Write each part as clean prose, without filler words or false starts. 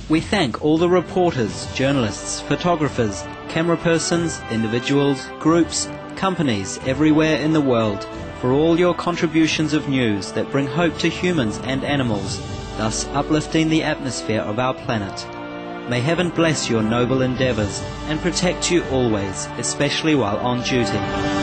We thank all the reporters, journalists, photographers, camera persons, individuals, groups, companies everywhere in the world for all your contributions of news that bring hope to humans and animals, thus uplifting the atmosphere of our planet. May heaven bless your noble endeavours and protect you always, especially while on duty.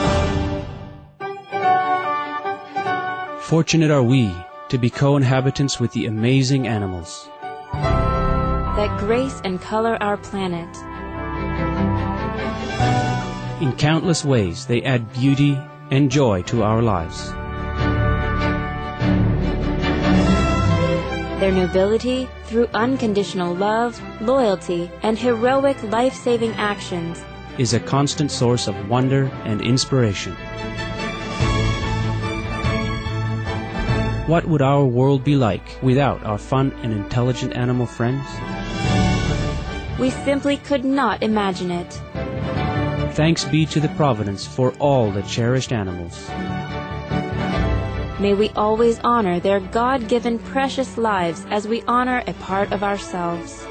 Fortunate are we to be co-inhabitants with the amazing animals that grace and color our planet. In countless ways, they add beauty and joy to our lives. Their nobility, through unconditional love, loyalty, and heroic life-saving actions, is a constant source of wonder and inspiration. What would our world be like without our fun and intelligent animal friends? We simply could not imagine it. Thanks be to the Providence for all the cherished animals. May we always honor their God-given precious lives as we honor a part of ourselves.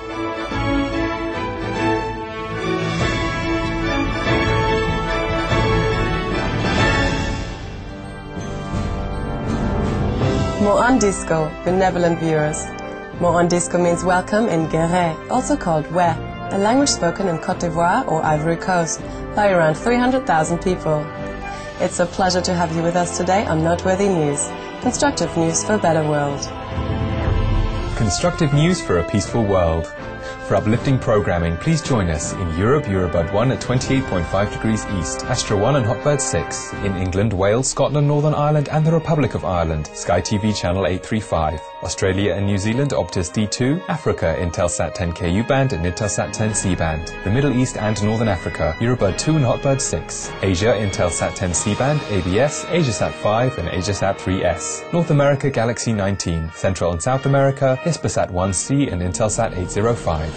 Mo'an Disco, benevolent viewers. Mo'an Disco means welcome in Guéret, also called Wè, a language spoken in Côte d'Ivoire or Ivory Coast by around 300,000 people. It's a pleasure to have you with us today on Noteworthy News, constructive news for a better world. Constructive news for a peaceful world. For uplifting programming, please join us in Europe, Eurobird 1 at 28.5 degrees east, Astra 1 and Hotbird 6. In England, Wales, Scotland, Northern Ireland and the Republic of Ireland, Sky TV channel 835. Australia and New Zealand, Optus D2. Africa, Intelsat 10Ku band and Intelsat 10C band. The Middle East and Northern Africa, Eurobird 2 and Hotbird 6. Asia, Intelsat 10C band, ABS, Asiasat 5 and Asiasat 3S. North America, Galaxy 19. Central and South America, Hispasat 1C and Intelsat 805.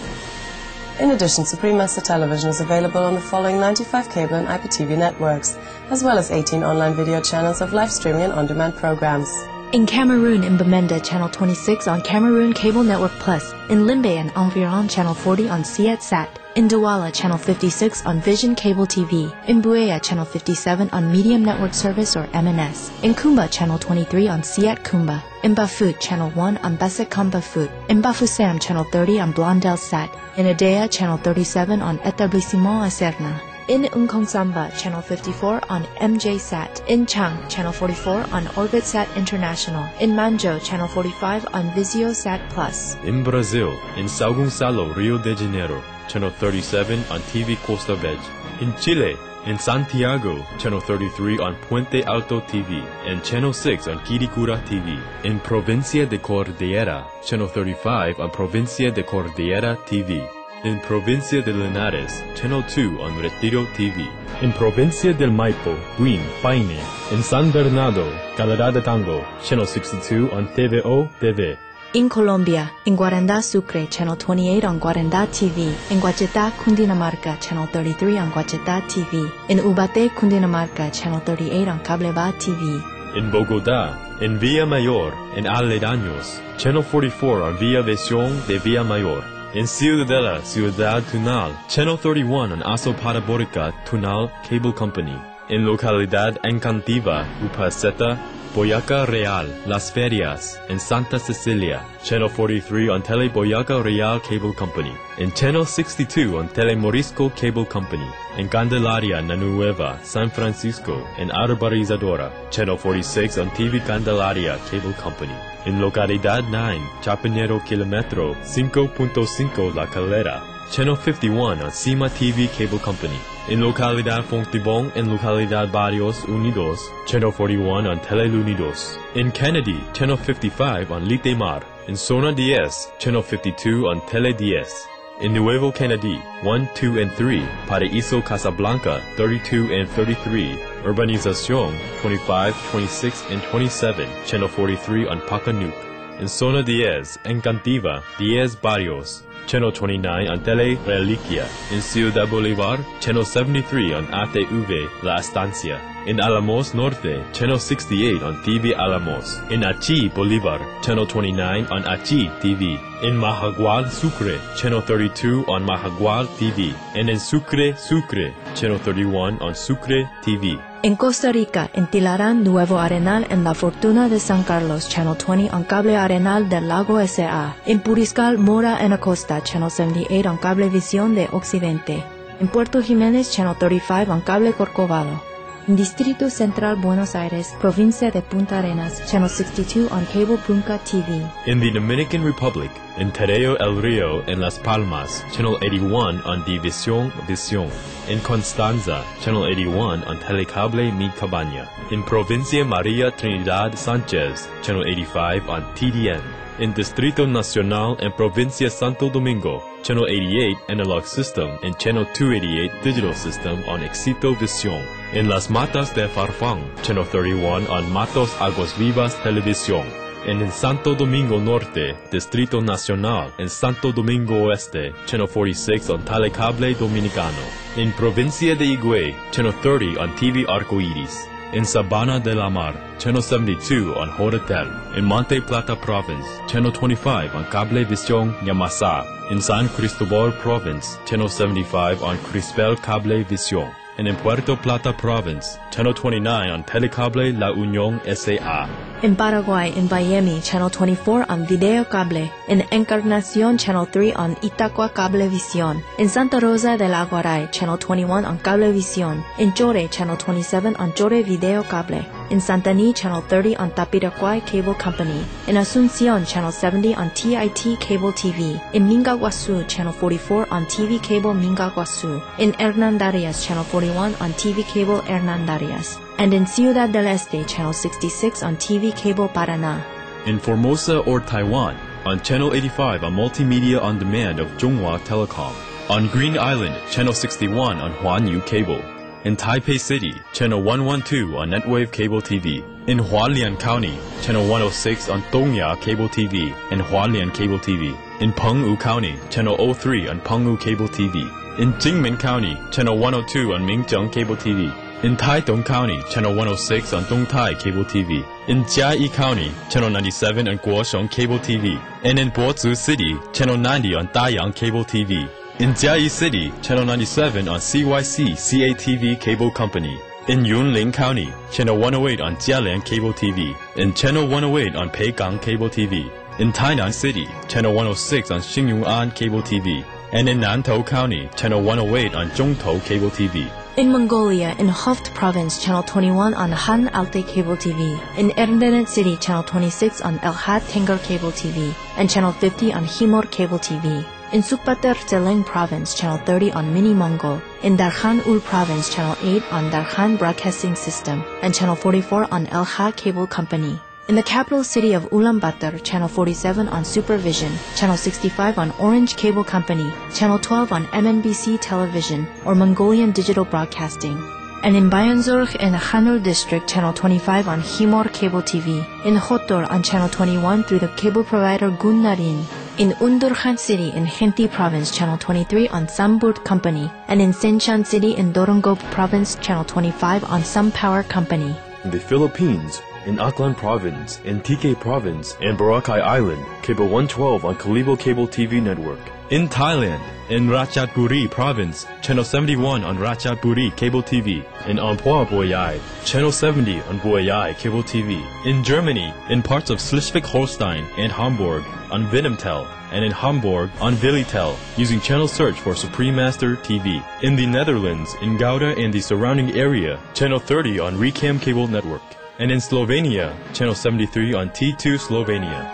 In addition, Supreme Master Television is available on the following 95 cable and IPTV networks, as well as 18 online video channels of live streaming and on-demand programs. In Cameroon, in Bamenda, Channel 26 on Cameroon Cable Network Plus. In Limbe and Environ, Channel 40 on Sietsat. In Douala, Channel 56 on Vision Cable TV. In Buea, Channel 57 on Medium Network Service or MNS. In Kumba, Channel 23 on Siet Kumba. In Bafut, Channel 1 on Basekam Bafut. In Bafoussam, Channel 30 on Blondel Sat. In Adea, Channel 37 on Etablissement Aserna. In Nkonsamba, Channel 54 on MJSat. In Chang, Channel 44 on OrbitSat International. In Manjo, Channel 45 on VisioSat Plus. In Brazil, in São Gonçalo, Rio de Janeiro, Channel 37 on TV Costa Verde. In Chile, in Santiago, Channel 33 on Puente Alto TV and Channel 6 on Quiricura TV. In Provincia de Cordillera, Channel 35 on Provincia de Cordillera TV. In Provincia de Linares, Channel 2 on Retiro TV. In Provincia del Maipo, Buin, Paine. In San Bernardo, Calera de Tango, Channel 62 on TVO TV. In Colombia, in Guarandá Sucre, Channel 28 on Guarandá TV. In Guachetá, Cundinamarca, Channel 33 on Guachetá TV. In Ubaté, Cundinamarca, Channel 38 on Cableba TV. In Bogotá, in Villa Mayor, in Aledaños, Channel 44 on Villa Visión de Villa Mayor. In Ciudadela, Ciudad Tunal, Channel 31 on Aso Parabórica Tunal Cable Company. In Localidad Encantiva, Upaceta, Boyaca Real, Las Ferias, in Santa Cecilia, Channel 43 on Tele Boyaca Real Cable Company. In Channel 62 on Tele Morisco Cable Company. In Candelaria, Nanueva, San Francisco, and Arborizadora, Channel 46 on TV Candelaria Cable Company. In Localidad 9, Chapinero Kilometro 5.5 La Calera, Channel 51 on Cima TV Cable Company. In Localidad Fontibón and Localidad Barrios Unidos, Channel 41 on Teleunidos. In Kennedy, Channel 55 on Litemar. In Zona 10, Channel 52 on Tele 10. In Nuevo Kennedy, 1, 2, and 3, Paraíso Casablanca, 32 and 33, Urbanización, 25, 26, and 27, Channel 43 on Pacanuc. In Zona 10, Encantiva, 10 Barrios, Channel 29 on Tele Reliquia. In Ciudad Bolívar, Channel 73 on ATV La Estancia. In Alamos Norte, Channel 68 on TV Alamos. In Achi, Bolivar, Channel 29 on Achi TV. In Mahagual, Sucre, Channel 32 on Mahagual TV. And in Sucre, Channel 31 on Sucre TV. In Costa Rica, en Tilarán, Nuevo Arenal, en La Fortuna de San Carlos, Channel 20 on Cable Arenal del Lago SA. In Puriscal, Mora en Acosta, Channel 78 on Cablevisión de Occidente. In Puerto Jiménez, Channel 35 on Cable Corcovado. In Distrito Central, Buenos Aires, Provincia de Punta Arenas, Channel 62 on Cable Punca TV. In the Dominican Republic, in Terreo El Rio and Las Palmas, Channel 81 on División Visión. In Constanza, Channel 81 on Telecable Mi Cabaña. In Provincia María Trinidad Sánchez, Channel 85 on TDN. In Distrito Nacional and Provincia Santo Domingo, Channel 88 Analog System and Channel 288 Digital System on Éxito Visión. In Las Matas de Farfán, Channel 31 on Matos Aguas Vivas Televisión. And in Santo Domingo Norte, Distrito Nacional, and Santo Domingo Oeste, Channel 46 on Telecable Dominicano. In Provincia de Higüey, Channel 30 on TV Arcoiris. In Sabana de la Mar, Channel 72 on Horatel. In Monte Plata Province, Channel 25 on Cablevisión Yamasá. In San Cristobal Province, Channel 75 on Crispel Cablevisión. And in Puerto Plata Province, Channel 29 on Telecable La Unión S.A. In Paraguay, in Miami, Channel 24 on Video Cable. In Encarnación, Channel 3 on Itacua Cablevisión. In Santa Rosa del Aguaray, Channel 21 on Cablevisión. In Chore, Channel 27 on Chore Video Cable. In Santaní, Channel 30 on Tapiraquay Cable Company. In Asunción, Channel 70 on TIT Cable TV. In Mingaguasu, Channel 44 on TV Cable Mingaguasu. In Hernandarias, Channel 41 on TV Cable Hernandarias. And in Ciudad del Este, Channel 66 on TV Cable Paraná. In Formosa or Taiwan, on Channel 85 on Multimedia On Demand of Zhonghua Telecom. On Green Island, Channel 61 on Huanyu Cable. In Taipei City, Channel 112 on Netwave Cable TV. In Hualien County, Channel 106 on Dongya Cable TV and Hualien Cable TV. In Penghu County, Channel 03 on Penghu Cable TV. In Jingmen County, Channel 102 on Minzheng Cable TV. In Taidong County, Channel 106 on Dongtai Cable TV. In Jiayi County, Channel 97 on Guosheng Cable TV. And in Bozu City, Channel 90 on Dayang Cable TV. In Jiayi City, Channel 97 on CYC CATV Cable Company. In Yunlin County, Channel 108 on Jialian Cable TV. And Channel 108 on Peigang Cable TV. In Tainan City, Channel 106 on Xingyungan Cable TV. And in Nantou County, Channel 108 on Zhongtou Cable TV. In Mongolia, in Hoft Province, Channel 21 on Han Alte Cable TV. In Erdenet City, Channel 26 on El Had Tengar Cable TV. And Channel 50 on Himor Cable TV. In Sukbater Zeleng Province, Channel 30 on Mini Mongol. In Darkhan Ul Province, Channel 8 on Darkhan Broadcasting System. And Channel 44 on El Ha Cable Company. In the capital city of Ulaanbaatar, Channel 47 on Supervision, Channel 65 on Orange Cable Company, Channel 12 on MNBC Television, or Mongolian Digital Broadcasting. And in Bayanzurg in Khanur District, Channel 25 on Himor Cable TV. In Khotor on Channel 21 through the cable provider Gunnarin. In Undurkhan City in Khenti Province, Channel 23 on Samburt Company. And in Sinchan City in Dorongop Province, Channel 25 on Some Power Company. In the Philippines, in Aklan Province, in TK Province, and Boracay Island, Cable 112 on Kalibo Cable TV Network. In Thailand, in Ratchaburi Province, Channel 71 on Ratchaburi Cable TV. In Amphoe Boyai, Channel 70 on Boyai Cable TV. In Germany, in parts of Schleswig-Holstein and Hamburg on Venomtel, and in Hamburg on Vilitel, using channel search for Supreme Master TV. In the Netherlands, in Gouda and the surrounding area, Channel 30 on Recam Cable Network. And in Slovenia, Channel 73 on T2 Slovenia.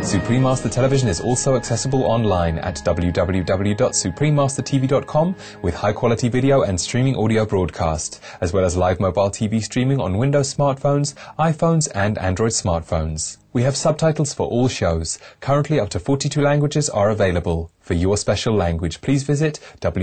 Supreme Master Television is also accessible online at www.suprememastertv.com with high-quality video and streaming audio broadcast, as well as live mobile TV streaming on Windows smartphones, iPhones and Android smartphones. We have subtitles for all shows. Currently up to 42 languages are available. For your special language, please visit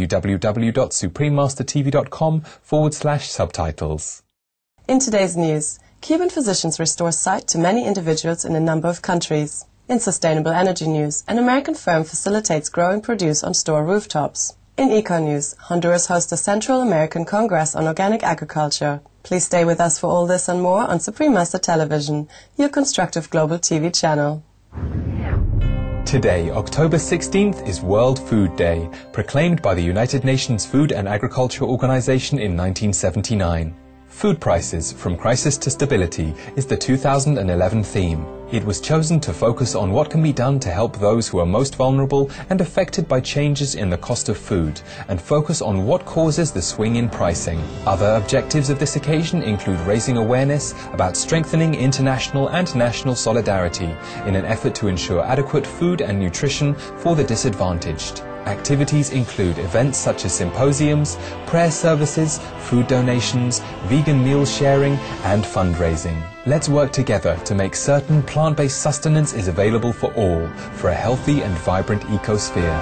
www.suprememastertv.com/subtitles. In today's news, Cuban physicians restore sight to many individuals in a number of countries. In sustainable energy news, an American firm facilitates growing produce on store rooftops. In eco news, Honduras hosts a Central American Congress on organic agriculture. Please stay with us for all this and more on Supreme Master Television, your constructive global TV channel. Today, October 16th, is World Food Day, proclaimed by the United Nations Food and Agriculture Organization in 1979. Food prices, from crisis to stability, is the 2011 theme. It was chosen to focus on what can be done to help those who are most vulnerable and affected by changes in the cost of food, and focus on what causes the swing in pricing. Other objectives of this occasion include raising awareness about strengthening international and national solidarity in an effort to ensure adequate food and nutrition for the disadvantaged. Activities include events such as symposiums, prayer services, food donations, vegan meal sharing, and fundraising. Let's work together to make certain plant-based sustenance is available for all, for a healthy and vibrant ecosphere.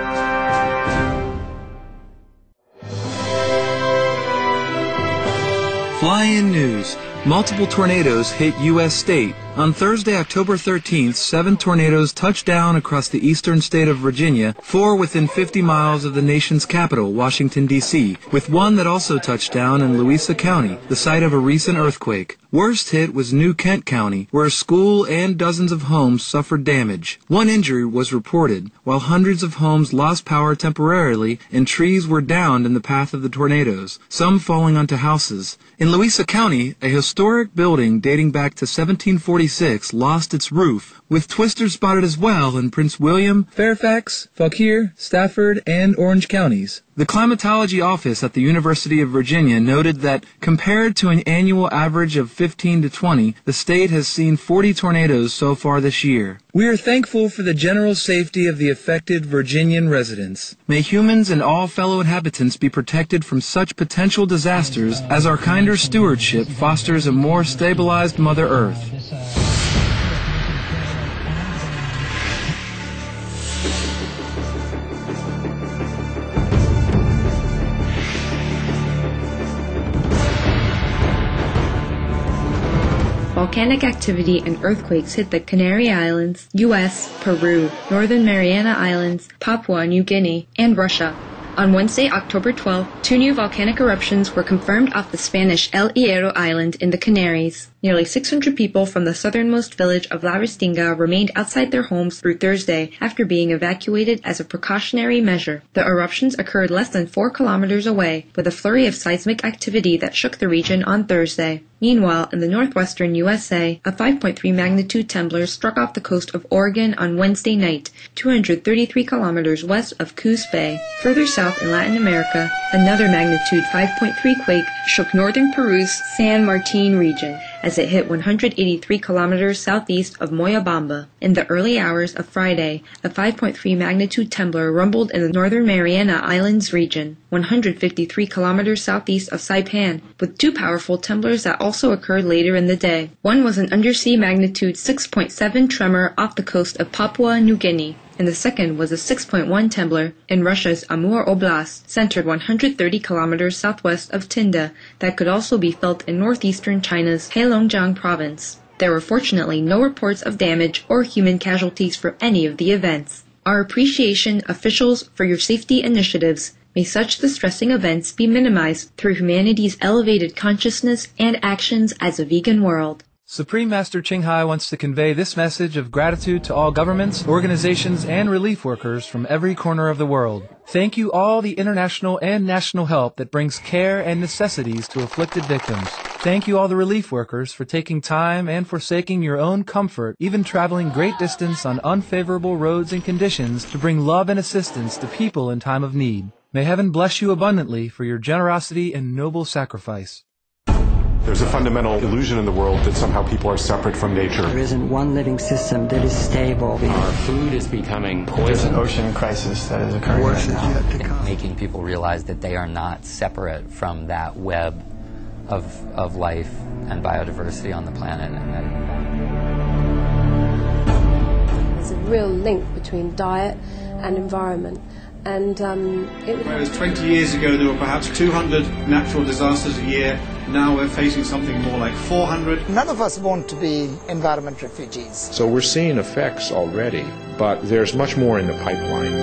Fly-in news. Multiple tornadoes hit U.S. state. On Thursday, October 13th, 7 tornadoes touched down across the eastern state of Virginia, 4 within 50 miles of the nation's capital, Washington, D.C., with one that also touched down in Louisa County, the site of a recent earthquake. Worst hit was New Kent County, where a school and dozens of homes suffered damage. One injury was reported, while hundreds of homes lost power temporarily and trees were downed in the path of the tornadoes, some falling onto houses. In Louisa County, a historic building dating back to 1746 lost its roof, with twisters spotted as well in Prince William, Fairfax, Fauquier, Stafford, and Orange counties. The climatology office at the University of Virginia noted that, compared to an annual average of 15 to 20, the state has seen 40 tornadoes so far this year. We are thankful for the general safety of the affected Virginian residents. May humans and all fellow inhabitants be protected from such potential disasters as our kinder stewardship fosters a more stabilized Mother Earth. Volcanic activity and earthquakes hit the Canary Islands, U.S., Peru, Northern Mariana Islands, Papua New Guinea, and Russia. On Wednesday, October 12th, 2 new volcanic eruptions were confirmed off the Spanish El Hierro Island in the Canaries. Nearly 600 people from the southernmost village of La Restinga remained outside their homes through Thursday after being evacuated as a precautionary measure. The eruptions occurred less than 4 kilometers away, with a flurry of seismic activity that shook the region on Thursday. Meanwhile, in the northwestern USA, a 5.3 magnitude tremor struck off the coast of Oregon on Wednesday night, 233 kilometers west of Coos Bay. Further south in Latin America, another magnitude 5.3 quake shook northern Peru's San Martin region, as it hit 183 kilometers southeast of Moyobamba. In the early hours of Friday, a 5.3 magnitude tremor rumbled in the northern Mariana Islands region, 153 kilometers southeast of Saipan, with 2 powerful tremors that also occurred later in the day. One was an undersea magnitude 6.7 tremor off the coast of Papua New Guinea, and the second was a 6.1 tremor in Russia's Amur Oblast, centered 130 kilometers southwest of Tinda, that could also be felt in northeastern China's Heilongjiang province. There were fortunately no reports of damage or human casualties for any of the events. Our appreciation, officials, for your safety initiatives. May such distressing events be minimized through humanity's elevated consciousness and actions as a vegan world. Supreme Master Ching Hai wants to convey this message of gratitude to all governments, organizations, and relief workers from every corner of the world. Thank you all the international and national help that brings care and necessities to afflicted victims. Thank you all the relief workers for taking time and forsaking your own comfort, even traveling great distance on unfavorable roads and conditions to bring love and assistance to people in time of need. May heaven bless you abundantly for your generosity and noble sacrifice. There's a fundamental illusion in the world that somehow people are separate from nature. There isn't one living system that is stable. Our food is becoming poison. There's an ocean crisis that is occurring right now. Making people realize that they are not separate from that web of life and biodiversity on the planet. There's a real link between diet and environment. And whereas 20 years ago there were perhaps 200 natural disasters a year, now we're facing something more like 400. None of us want to be environment refugees. So we're seeing effects already, but there's much more in the pipeline.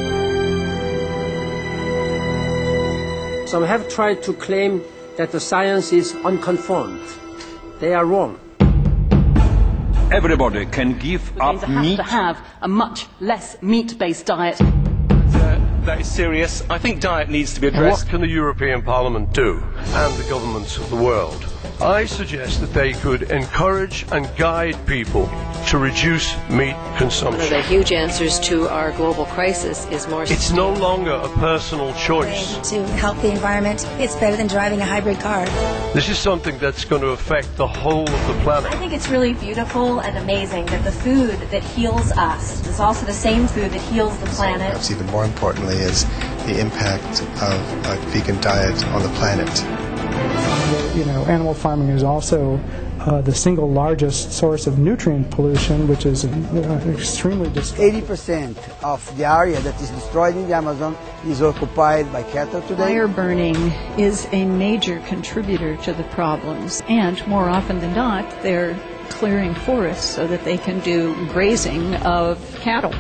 Some have tried to claim that the science is unconformed. They are wrong. Everybody can give up meat. To have a much less meat-based diet. That is serious. I think diet needs to be addressed. What can the European Parliament do, and the governments of the world? I suggest that they could encourage and guide people to reduce meat consumption. One of the huge answers to our global crisis is more... It's no longer a personal choice. To help the environment, it's better than driving a hybrid car. This is something that's going to affect the whole of the planet. I think it's really beautiful and amazing that the food that heals us is also the same food that heals the planet. Perhaps even more importantly is the impact of a vegan diet on the planet. Animal farming is also the single largest source of nutrient pollution, which is extremely destructive. 80% of the area that is destroyed in the Amazon is occupied by cattle today. Fire burning is a major contributor to the problems, and more often than not, they're clearing forests so that they can do grazing of cattle.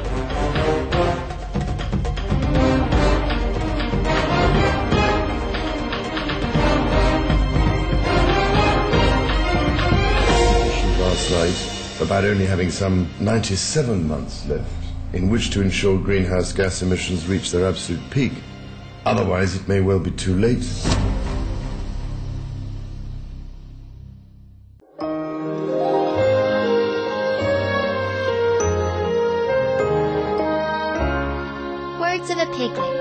Night about only having some 97 months left in which to ensure greenhouse gas emissions reach their absolute peak. Otherwise, it may well be too late. Words of a Piglet.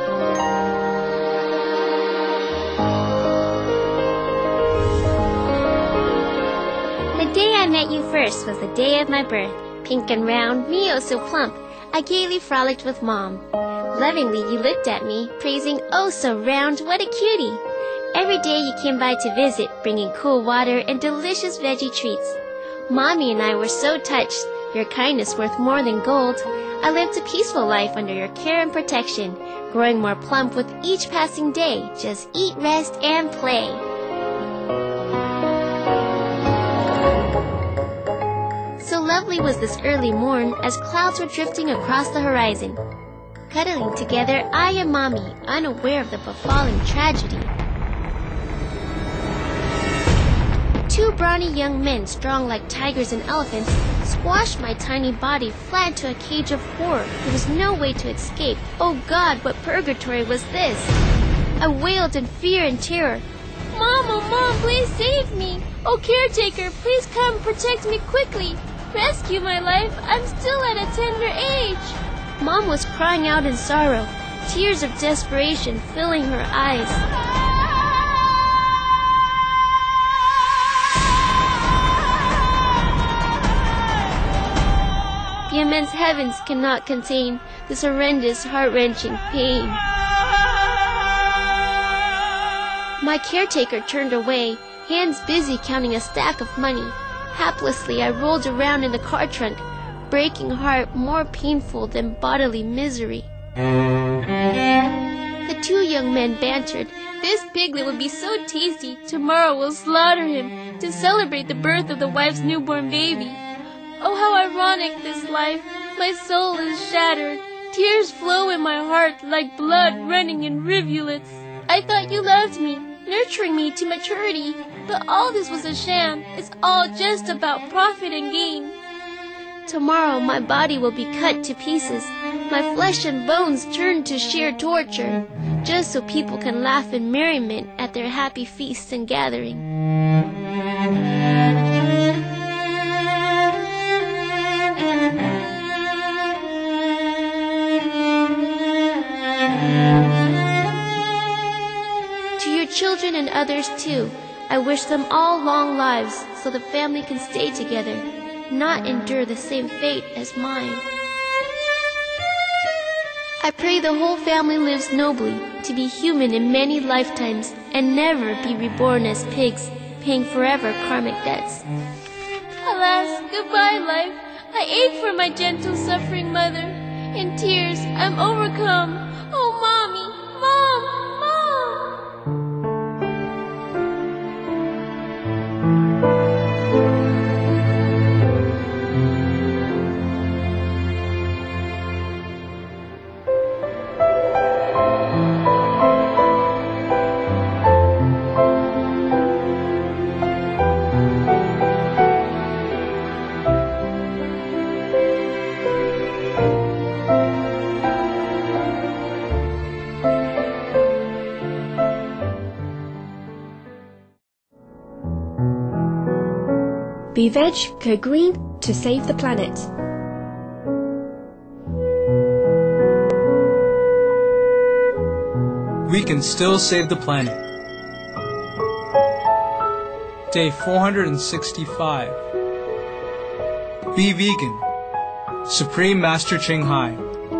The day I met you first was the day of my birth. Pink and round, me oh so plump, I gaily frolicked with Mom. Lovingly you looked at me, praising oh so round, what a cutie. Every day you came by to visit, bringing cool water and delicious veggie treats. Mommy and I were so touched, your kindness worth more than gold. I lived a peaceful life under your care and protection, growing more plump with each passing day. Just eat, rest, and play. So lovely was this early morn as clouds were drifting across the horizon. Cuddling together, I and Mommy, unaware of the befalling tragedy. Two brawny young men, strong like tigers and elephants, squashed my tiny body flat into a cage of horror. There was no way to escape. Oh God, what purgatory was this? I wailed in fear and terror. Mom, oh Mom, please save me! Oh caretaker, please come protect me quickly! Rescue my life, I'm still at a tender age! Mom was crying out in sorrow, tears of desperation filling her eyes. The immense heavens cannot contain this horrendous, heart-wrenching pain. My caretaker turned away, hands busy counting a stack of money. Haplessly, I rolled around in the car trunk, breaking heart more painful than bodily misery. The two young men bantered. This piglet would be so tasty, tomorrow we'll slaughter him to celebrate the birth of the wife's newborn baby. Oh, how ironic this life. My soul is shattered. Tears flow in my heart like blood running in rivulets. I thought you loved me, nurturing me to maturity, but all this was a sham. It's all just about profit and gain. Tomorrow my body will be cut to pieces, my flesh and bones turned to sheer torture, just so people can laugh in merriment at their happy feasts and gathering. To your children and others too, I wish them all long lives so the family can stay together, not endure the same fate as mine. I pray the whole family lives nobly, to be human in many lifetimes and never be reborn as pigs, paying forever karmic debts. Alas, goodbye, life. I ache for my gentle, suffering mother. In tears, I'm overcome. Oh, Mommy, Mom, Be veg, go green to save the planet. We can still save the planet. Day 465. Be vegan. Supreme Master Ching Hai.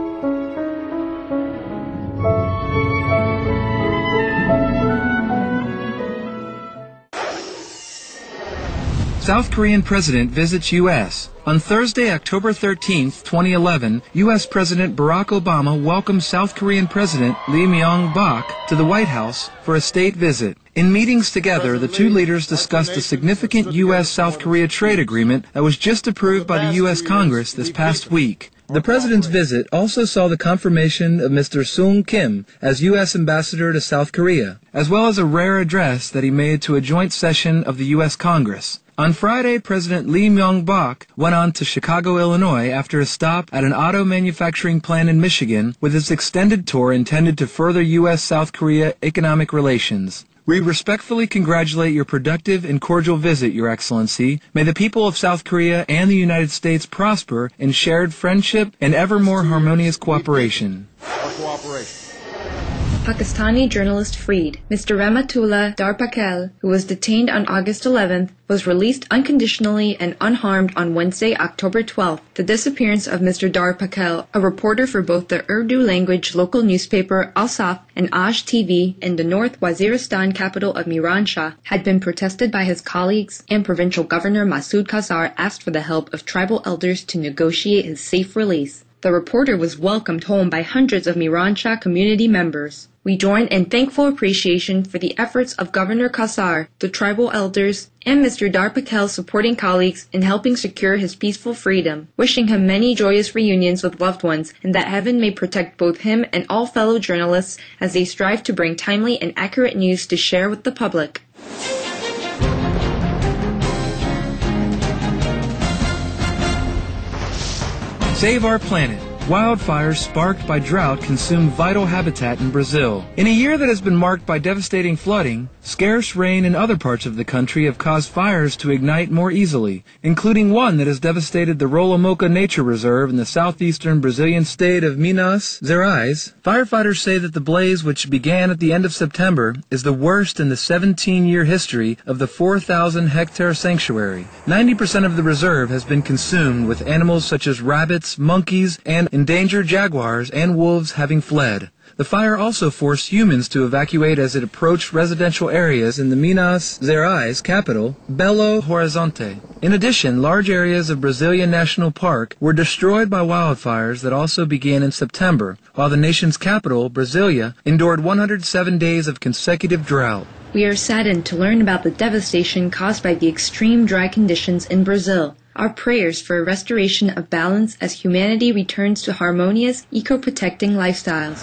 South Korean president visits U.S. On Thursday, October 13, 2011, U.S. President Barack Obama welcomed South Korean President Lee Myung-bak to the White House for a state visit. In meetings together, the two leaders discussed a significant U.S.-South Korea trade agreement that was just approved by the U.S. Congress this past week. The president's visit also saw the confirmation of Mr. Sung Kim as U.S. ambassador to South Korea, as well as a rare address that he made to a joint session of the U.S. Congress. On Friday, President Lee Myung-bak went on to Chicago, Illinois after a stop at an auto manufacturing plant in Michigan with his extended tour intended to further U.S.-South Korea economic relations. We respectfully congratulate your productive and cordial visit, Your Excellency. May the people of South Korea and the United States prosper in shared friendship and ever more harmonious cooperation. Pakistani journalist freed. Mr. Rahmatullah Dar Pakel, who was detained on August 11th, was released unconditionally and unharmed on Wednesday, October 12th. The disappearance of Mr. Dar Pakel, a reporter for both the Urdu language local newspaper Al-Saf and Aj TV in the North Waziristan capital of Miranshah, had been protested by his colleagues, and Provincial Governor Masood Qasar asked for the help of tribal elders to negotiate his safe release. The reporter was welcomed home by hundreds of Miranshah community members. We join in thankful appreciation for the efforts of Governor Qasar, the tribal elders, and Mr. Dar Pakel's supporting colleagues in helping secure his peaceful freedom, wishing him many joyous reunions with loved ones, and that heaven may protect both him and all fellow journalists as they strive to bring timely and accurate news to share with the public. Save our planet. Wildfires sparked by drought consume vital habitat in Brazil. In a year that has been marked by devastating flooding, scarce rain in other parts of the country have caused fires to ignite more easily, including one that has devastated the Rolomoca Nature Reserve in the southeastern Brazilian state of Minas Gerais. Firefighters say that the blaze, which began at the end of September, is the worst in the 17-year history of the 4,000-hectare sanctuary. 90% of the reserve has been consumed, with animals such as rabbits, monkeys, and endangered jaguars and wolves having fled. The fire also forced humans to evacuate as it approached residential areas in the Minas Gerais capital, Belo Horizonte. In addition, large areas of Brasília National Park were destroyed by wildfires that also began in September, while the nation's capital, Brasília, endured 107 days of consecutive drought. We are saddened to learn about the devastation caused by the extreme dry conditions in Brazil. Our prayers for a restoration of balance as humanity returns to harmonious, eco-protecting lifestyles.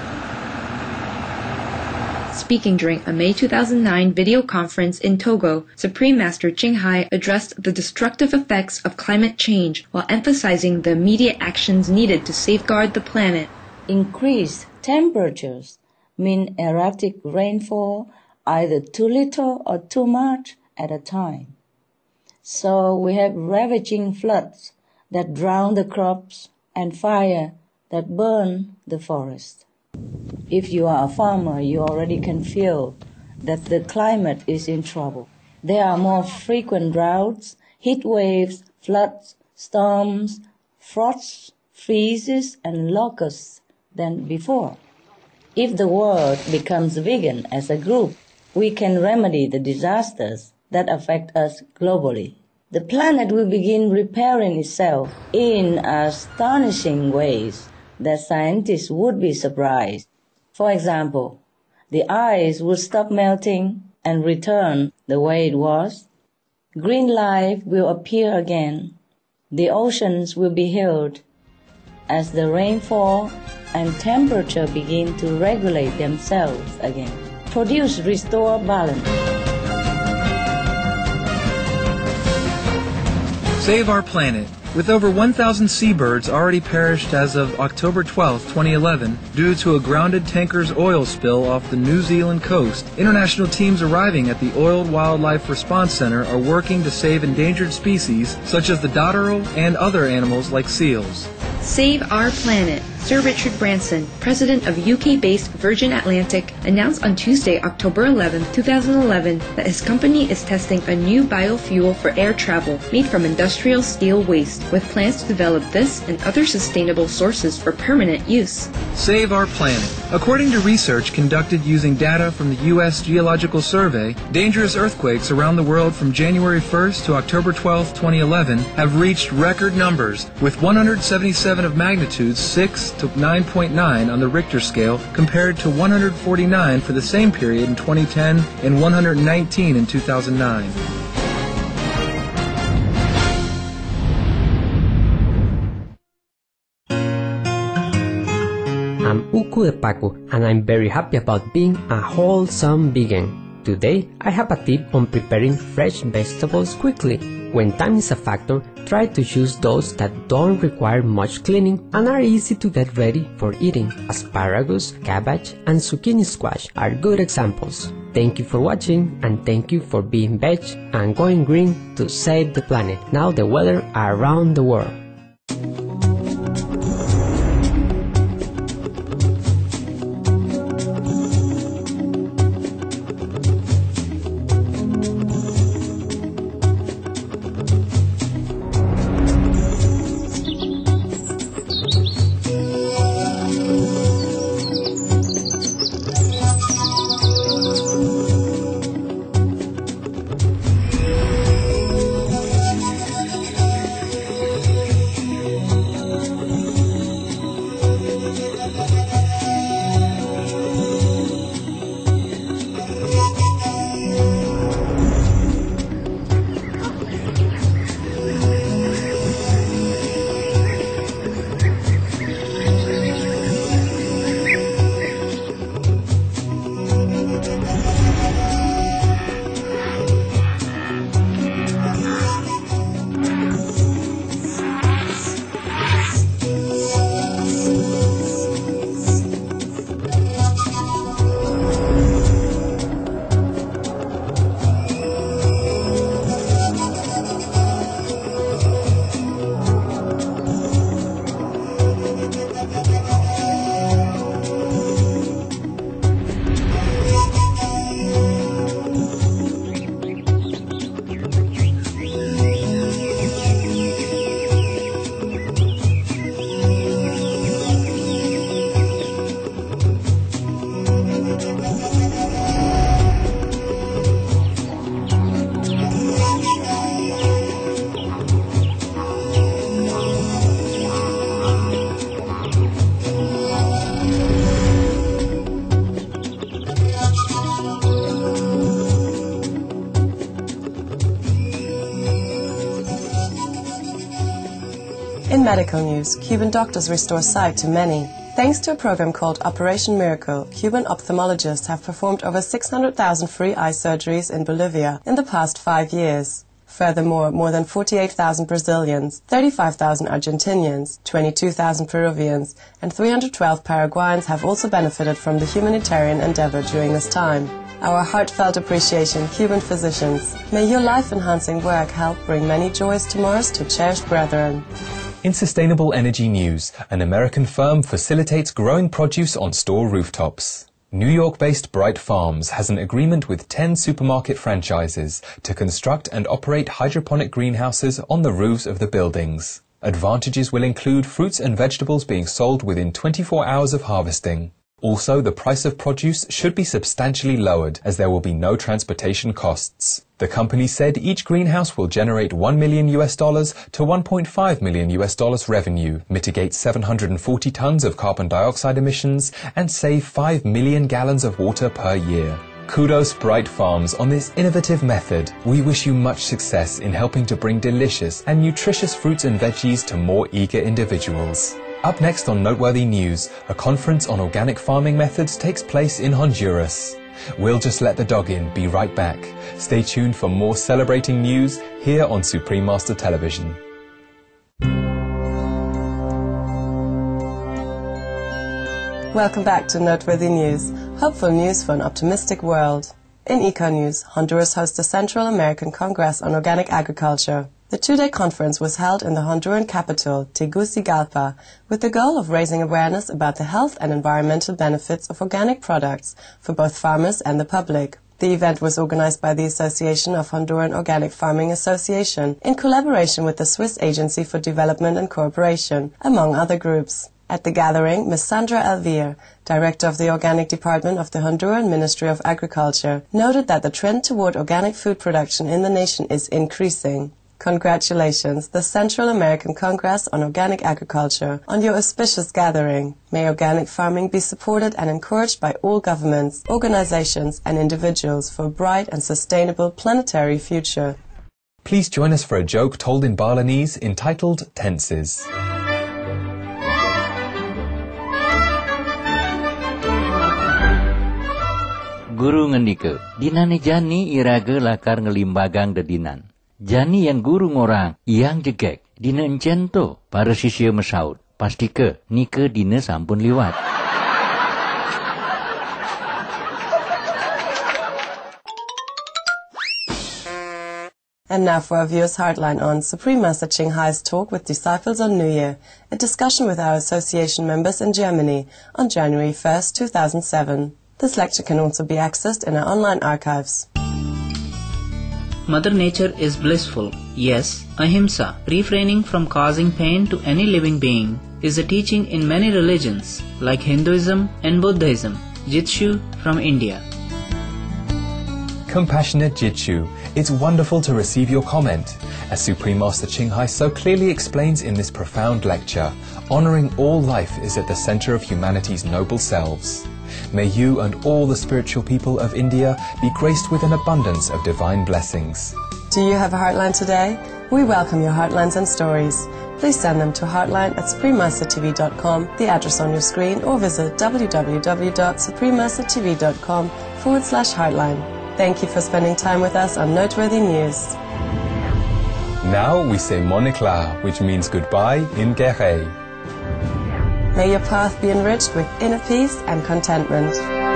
Speaking during a May 2009 video conference in Togo, Supreme Master Ching Hai addressed the destructive effects of climate change while emphasizing the immediate actions needed to safeguard the planet. Increased temperatures mean erratic rainfall, either too little or too much at a time. So we have ravaging floods that drown the crops and fire that burn the forest. If you are a farmer, you already can feel that the climate is in trouble. There are more frequent droughts, heat waves, floods, storms, frosts, freezes, and locusts than before. If the world becomes vegan as a group, we can remedy the disasters that affect us globally. The planet will begin repairing itself in astonishing ways that scientists would be surprised. For example, the ice will stop melting and return the way it was. Green life will appear again. The oceans will be healed as the rainfall and temperature begin to regulate themselves again. Produce restore balance. Save our planet. With over 1,000 seabirds already perished as of October 12, 2011, due to a grounded tanker's oil spill off the New Zealand coast, international teams arriving at the Oil Wildlife Response Center are working to save endangered species such as the dotterel and other animals like seals. Save our planet. Sir Richard Branson, president of UK-based Virgin Atlantic, announced on Tuesday, October 11, 2011, that his company is testing a new biofuel for air travel made from industrial steel waste, with plans to develop this and other sustainable sources for permanent use. Save our planet. According to research conducted using data from the U.S. Geological Survey, dangerous earthquakes around the world from January 1st to October 12, 2011 have reached record numbers, with 177 of magnitude 6 to 9.9 on the Richter scale compared to 149 for the same period in 2010 and 119 in 2009. I'm Uku de Paco, and I'm very happy about being a wholesome vegan. Today, I have a tip on preparing fresh vegetables quickly. When time is a factor, try to choose those that don't require much cleaning and are easy to get ready for eating. Asparagus, cabbage, and zucchini squash are good examples. Thank you for watching, and thank you for being veg and going green to save the planet. Now the weather around the world. In medical news, Cuban doctors restore sight to many. Thanks to a program called Operation Miracle, Cuban ophthalmologists have performed over 600,000 free eye surgeries in Bolivia in the past 5 years. Furthermore, more than 48,000 Brazilians, 35,000 Argentinians, 22,000 Peruvians, and 312 Paraguayans have also benefited from the humanitarian endeavor during this time. Our heartfelt appreciation, Cuban physicians. May your life-enhancing work help bring many joys tomorrows to cherished brethren. In sustainable energy news, an American firm facilitates growing produce on store rooftops. New York-based Bright Farms has an agreement with 10 supermarket franchises to construct and operate hydroponic greenhouses on the roofs of the buildings. Advantages will include fruits and vegetables being sold within 24 hours of harvesting. Also, the price of produce should be substantially lowered as there will be no transportation costs. The company said each greenhouse will generate $1 million to $1.5 million revenue, mitigate 740 tons of carbon dioxide emissions, and save 5 million gallons of water per year. Kudos Bright Farms on this innovative method. We wish you much success in helping to bring delicious and nutritious fruits and veggies to more eager individuals. Up next on Noteworthy News, a conference on organic farming methods takes place in Honduras. We'll just let the dog in, be right back. Stay tuned for more celebrating news here on Supreme Master Television. Welcome back to Noteworthy News, hopeful news for an optimistic world. In Eco News, Honduras hosts the Central American Congress on Organic Agriculture. The two-day conference was held in the Honduran capital, Tegucigalpa, with the goal of raising awareness about the health and environmental benefits of organic products for both farmers and the public. The event was organized by the Association of Honduran Organic Farming Association in collaboration with the Swiss Agency for Development and Cooperation, among other groups. At the gathering, Ms. Sandra Elvir, director of the Organic Department of the Honduran Ministry of Agriculture, noted that the trend toward organic food production in the nation is increasing. Congratulations, the Central American Congress on Organic Agriculture, on your auspicious gathering. May organic farming be supported and encouraged by all governments, organizations, and individuals for a bright and sustainable planetary future. Please join us for a joke told in Balinese entitled Tenses. Guru ngendika, dinane jani iraga lakar ngelimbagang dedinan. Jani yang guru ngorang, yang jegek, dina encento, para sisya mesaut. Pasti ke, nika dina sampun liwat. And now for our viewers' Heartline on Supreme Master Ching Hai's talk with disciples on New Year, a discussion with our association members in Germany on January 1st, 2007. This lecture can also be accessed in our online archives. Mother Nature is blissful. Yes, ahimsa, refraining from causing pain to any living being, is a teaching in many religions like Hinduism and Buddhism. Jitsu from India. Compassionate Jitsu, it's wonderful to receive your comment. As Supreme Master Ching Hai so clearly explains in this profound lecture, honoring all life is at the center of humanity's noble selves. May you and all the spiritual people of India be graced with an abundance of divine blessings. Do you have a Heartline today? We welcome your Heartlines and stories. Please send them to heartline@suprememastertv.com, the address on your screen, or visit www.suprememastertv.com/Heartline. Thank you for spending time with us on Noteworthy News. Now we say Monikla, which means goodbye in Gere. May your path be enriched with inner peace and contentment.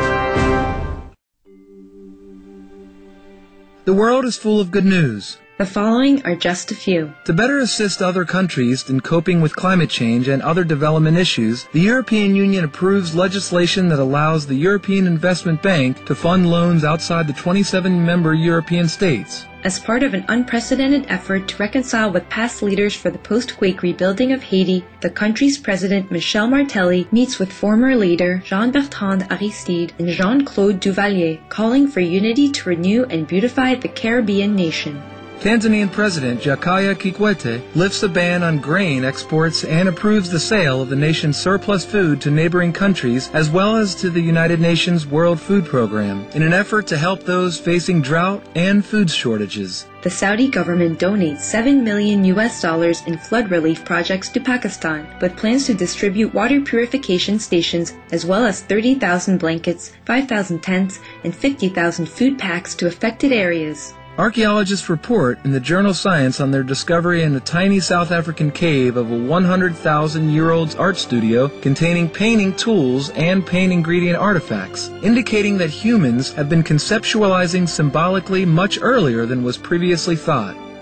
The world is full of good news. The following are just a few. To better assist other countries in coping with climate change and other development issues, the European Union approves legislation that allows the European Investment Bank to fund loans outside the 27-member European states. As part of an unprecedented effort to reconcile with past leaders for the post-quake rebuilding of Haiti, the country's president Michel Martelly meets with former leader Jean-Bertrand Aristide and Jean-Claude Duvalier, calling for unity to renew and beautify the Caribbean nation. Tanzanian President Jakaya Kikwete lifts a ban on grain exports and approves the sale of the nation's surplus food to neighboring countries as well as to the United Nations World Food Program in an effort to help those facing drought and food shortages. The Saudi government donates $7 million in flood relief projects to Pakistan, but plans to distribute water purification stations as well as 30,000 blankets, 5,000 tents, and 50,000 food packs to affected areas. Archaeologists report in the journal Science on their discovery in a tiny South African cave of a 100,000-year-old art studio containing painting tools and paint ingredient artifacts, indicating that humans have been conceptualizing symbolically much earlier than was previously thought.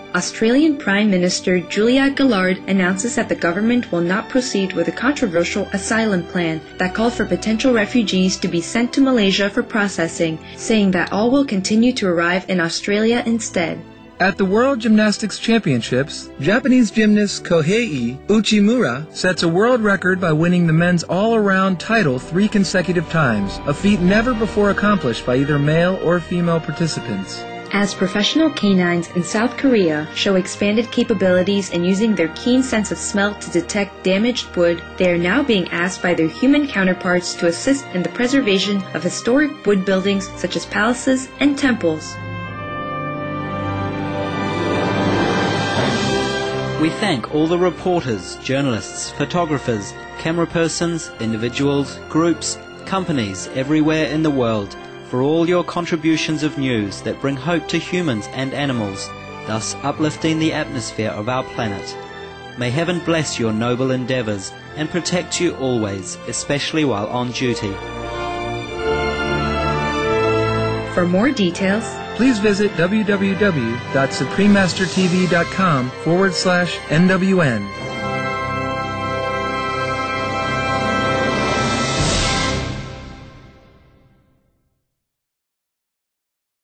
Australian Prime Minister Julia Gillard announces that the government will not proceed with a controversial asylum plan that called for potential refugees to be sent to Malaysia for processing, saying that all will continue to arrive in Australia instead. At the World Gymnastics Championships, Japanese gymnast Kohei Uchimura sets a world record by winning the men's all-around title 3 consecutive times, a feat never before accomplished by either male or female participants. As professional canines in South Korea show expanded capabilities in using their keen sense of smell to detect damaged wood, they are now being asked by their human counterparts to assist in the preservation of historic wood buildings such as palaces and temples. We thank all the reporters, journalists, photographers, camera persons, individuals, groups, companies everywhere in the world for all your contributions of news that bring hope to humans and animals, thus uplifting the atmosphere of our planet. May heaven bless your noble endeavors and protect you always, especially while on duty. For more details, please visit www.suprememastertv.com/NWN.